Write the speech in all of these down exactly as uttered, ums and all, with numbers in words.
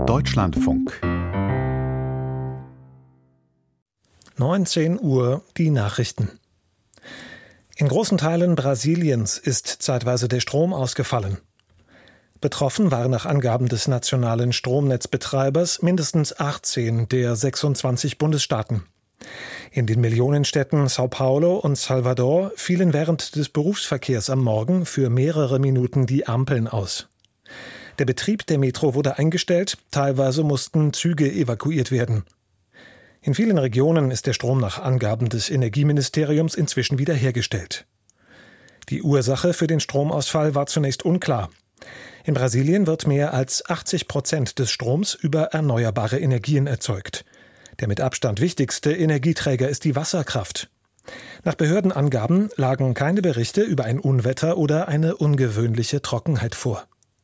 Deutschlandfunk. neunzehn Uhr, die Nachrichten. In großen Teilen Brasiliens ist zeitweise der Strom ausgefallen. Betroffen waren nach Angaben des nationalen Stromnetzbetreibers mindestens achtzehn der sechsundzwanzig Bundesstaaten. In den Millionenstädten São Paulo und Salvador fielen während des Berufsverkehrs am Morgen für mehrere Minuten die Ampeln aus. Der Betrieb der Metro wurde eingestellt, teilweise mussten Züge evakuiert werden. In vielen Regionen ist der Strom nach Angaben des Energieministeriums inzwischen wiederhergestellt. Die Ursache für den Stromausfall war zunächst unklar. In Brasilien wird mehr als achtzig Prozent des Stroms über erneuerbare Energien erzeugt. Der mit Abstand wichtigste Energieträger ist die Wasserkraft. Nach Behördenangaben lagen keine Berichte über ein Unwetter oder eine ungewöhnliche Trockenheit vor.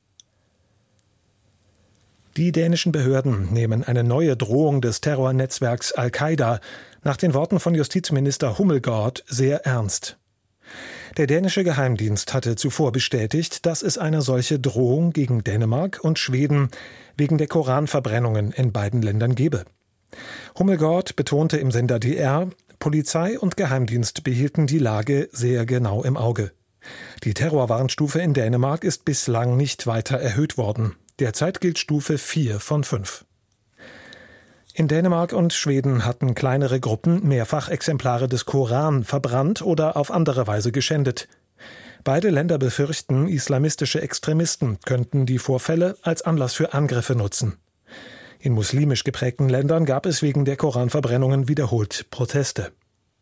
Die dänischen Behörden nehmen eine neue Drohung des Terrornetzwerks Al-Qaida nach den Worten von Justizminister Hummelgaard sehr ernst. Der dänische Geheimdienst hatte zuvor bestätigt, dass es eine solche Drohung gegen Dänemark und Schweden wegen der Koranverbrennungen in beiden Ländern gebe. Hummelgaard betonte im Sender D R, Polizei und Geheimdienst behielten die Lage sehr genau im Auge. Die Terrorwarnstufe in Dänemark ist bislang nicht weiter erhöht worden. Derzeit gilt Stufe vier von fünf. In Dänemark und Schweden hatten kleinere Gruppen mehrfach Exemplare des Koran verbrannt oder auf andere Weise geschändet. Beide Länder befürchten, islamistische Extremisten könnten die Vorfälle als Anlass für Angriffe nutzen. In muslimisch geprägten Ländern gab es wegen der Koranverbrennungen wiederholt Proteste.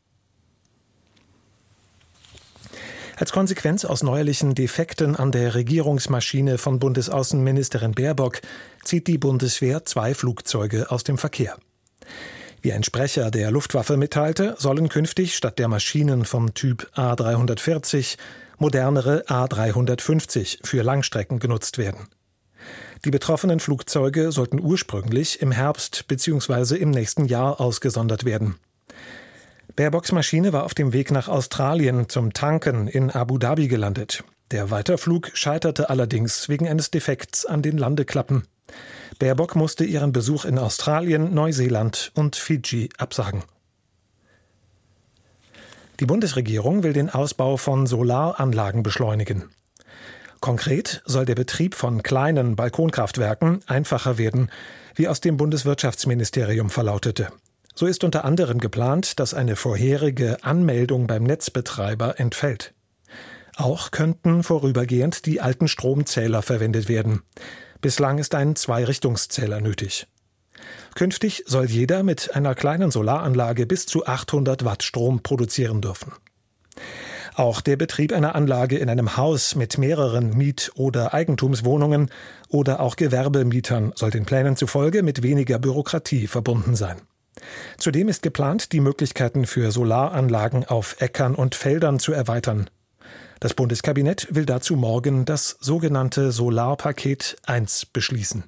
Als Konsequenz aus neuerlichen Defekten an der Regierungsmaschine von Bundesaußenministerin Baerbock zieht die Bundeswehr zwei Flugzeuge aus dem Verkehr. Wie ein Sprecher der Luftwaffe mitteilte, sollen künftig statt der Maschinen vom Typ A dreihundertvierzig modernere A dreihundertfünfzig für Langstrecken genutzt werden. Die betroffenen Flugzeuge sollten ursprünglich im Herbst bzw. im nächsten Jahr ausgesondert werden. Baerbocks Maschine war auf dem Weg nach Australien zum Tanken in Abu Dhabi gelandet. Der Weiterflug scheiterte allerdings wegen eines Defekts an den Landeklappen. Baerbock musste ihren Besuch in Australien, Neuseeland und Fidschi absagen. Die Bundesregierung will den Ausbau von Solaranlagen beschleunigen. Konkret soll der Betrieb von kleinen Balkonkraftwerken einfacher werden, wie aus dem Bundeswirtschaftsministerium verlautete. So ist unter anderem geplant, dass eine vorherige Anmeldung beim Netzbetreiber entfällt. Auch könnten vorübergehend die alten Stromzähler verwendet werden. Bislang ist ein Zweirichtungszähler nötig. Künftig soll jeder mit einer kleinen Solaranlage bis zu achthundert Watt Strom produzieren dürfen. Auch der Betrieb einer Anlage in einem Haus mit mehreren Miet- oder Eigentumswohnungen oder auch Gewerbemietern soll den Plänen zufolge mit weniger Bürokratie verbunden sein. Zudem ist geplant, die Möglichkeiten für Solaranlagen auf Äckern und Feldern zu erweitern. Das Bundeskabinett will dazu morgen das sogenannte Solarpaket eins beschließen.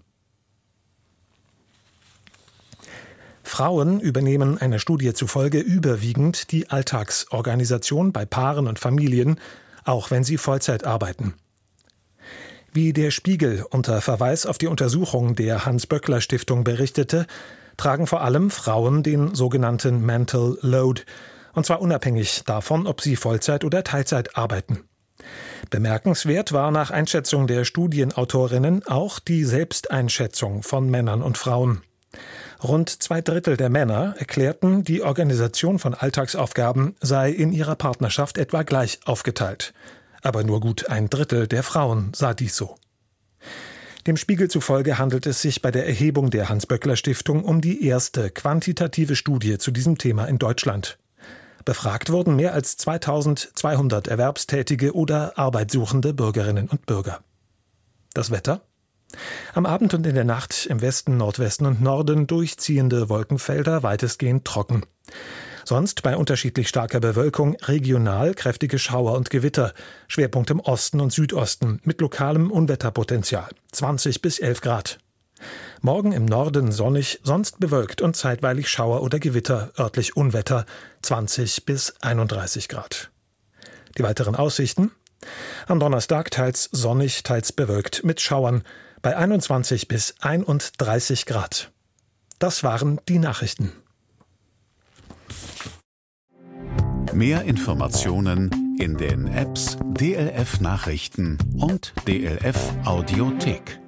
Frauen übernehmen einer Studie zufolge überwiegend die Alltagsorganisation bei Paaren und Familien, auch wenn sie Vollzeit arbeiten. Wie der Spiegel unter Verweis auf die Untersuchung der Hans-Böckler-Stiftung berichtete, tragen vor allem Frauen den sogenannten Mental Load, und zwar unabhängig davon, ob sie Vollzeit oder Teilzeit arbeiten. Bemerkenswert war nach Einschätzung der Studienautorinnen auch die Selbsteinschätzung von Männern und Frauen. Rund zwei Drittel der Männer erklärten, die Organisation von Alltagsaufgaben sei in ihrer Partnerschaft etwa gleich aufgeteilt. Aber nur gut ein Drittel der Frauen sah dies so. Dem Spiegel zufolge handelt es sich bei der Erhebung der Hans-Böckler-Stiftung um die erste quantitative Studie zu diesem Thema in Deutschland. Befragt wurden mehr als zweitausendzweihundert erwerbstätige oder arbeitssuchende Bürgerinnen und Bürger. Das Wetter? Am Abend und in der Nacht im Westen, Nordwesten und Norden durchziehende Wolkenfelder, weitestgehend trocken. Sonst bei unterschiedlich starker Bewölkung regional kräftige Schauer und Gewitter, Schwerpunkt im Osten und Südosten mit lokalem Unwetterpotenzial, zwanzig bis elf Grad. Morgen im Norden sonnig, sonst bewölkt und zeitweilig Schauer oder Gewitter, örtlich Unwetter, zwanzig bis einunddreißig Grad. Die weiteren Aussichten? Am Donnerstag teils sonnig, teils bewölkt mit Schauern, bei einundzwanzig bis einunddreißig Grad. Das waren die Nachrichten. Mehr Informationen in den Apps D L F Nachrichten und D L F Audiothek.